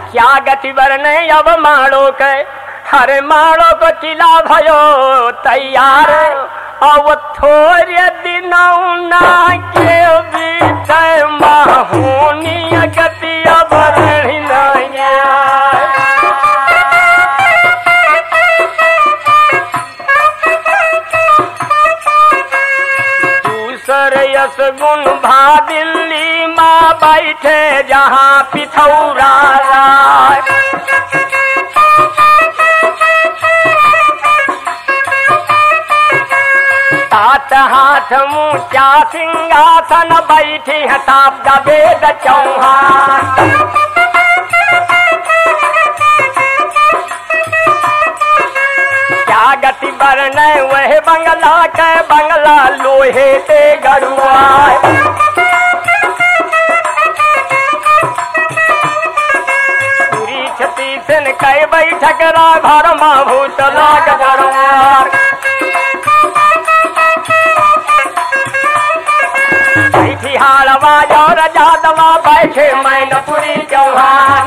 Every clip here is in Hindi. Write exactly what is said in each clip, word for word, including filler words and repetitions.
क्या गति बरने अब माड़ो के, हरे माड़ो को चिला भयो तैयार, अब थोड़े दिनों ना के बीते माहूनी गति अब बढ़ी नहीं। दूसरे यस गुण भा दिल्ली माँ बैठे जहाँ पिथौरा राय, तात हाथ मुचा सिंहासन बैठी है ताप का वेद चौहान। क्या गति बरने वह बंगला के बंगला लोहे ते गरुआ, पूरी छती से कई बैठक रा घर माँ भूत लाग दरबार। हाड़वा और जादवा बैठे मैनपुरी चौहान,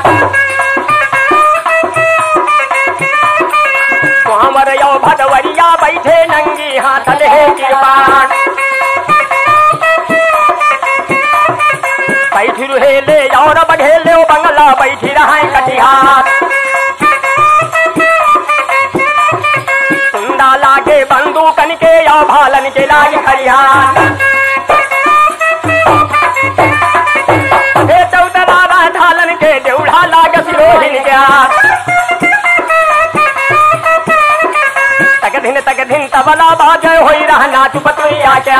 कुंवर यो भदवरिया बैठे नंगी हाथ ले कृपाण। बैठी रुहेले और बघेले बंगला बैठी रहे कटिहार, सुंदा लागे बंदूकन के या भालन के लागे खरिहार। तक दिन तक दिन तबला बाजे होई रहना चुपतुया क्या,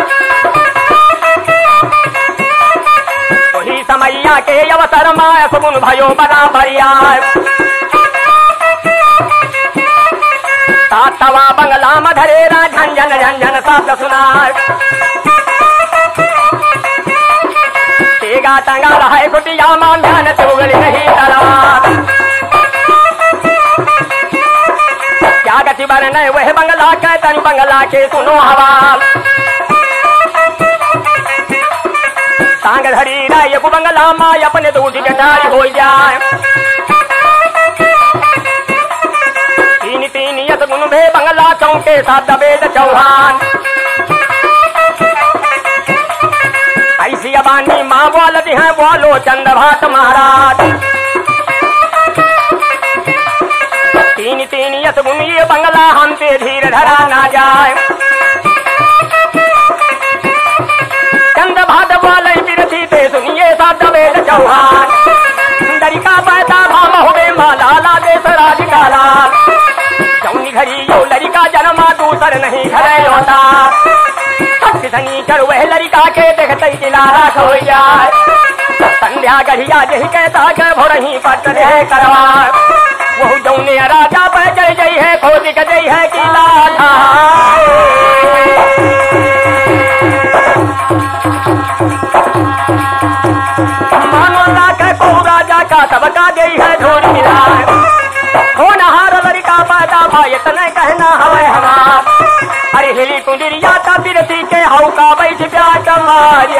वही समैया के अवसर माय सुन भयो बराबरिया। सातवा बंगला मधरेरा झंझन झंझन शब्द सुनाय, तेगा टंगा रहा कुटिया मान ध्यान चुगली नहीं तलवार। क्या गति बरने वह बंगला के तन बंगला के सुनो हवाल, सांग धरी राय बंगला माय अपने दूध गटारी हो जाए। तीन तीन यत गुण भे बंगला चौके सात वेद चौहान, ऐसी अबानी माँ बोलती है बोलो चंद भात महाराज। तीन तीन यत गुण ये बंगला हमसे धीर धरा ना जाए। चंद भात बोले बिरथी ते सुनिए सात वेद चौहान, दरिका पैदा भाम हुए माला लागे सराज काला। जौनी घड़ी यो लड़का जन्मा दूसर नहीं घरे होता, सनी कर वह लड़का के देखते किनारा हो जाए। संध्या गढ़िया यही कहता के भोरही पट रहे करवा, वो जौने राजा पर चढ़ गई है खोज गई है किला मानो लाके को राजा का सबका गई है ढूंढ मिला। हो नहार लड़का पैदा भाई इतने कहना हवे हमार, अरे हिली कुंजरिया का बिरती के हौ का बैठ प्यार मारे।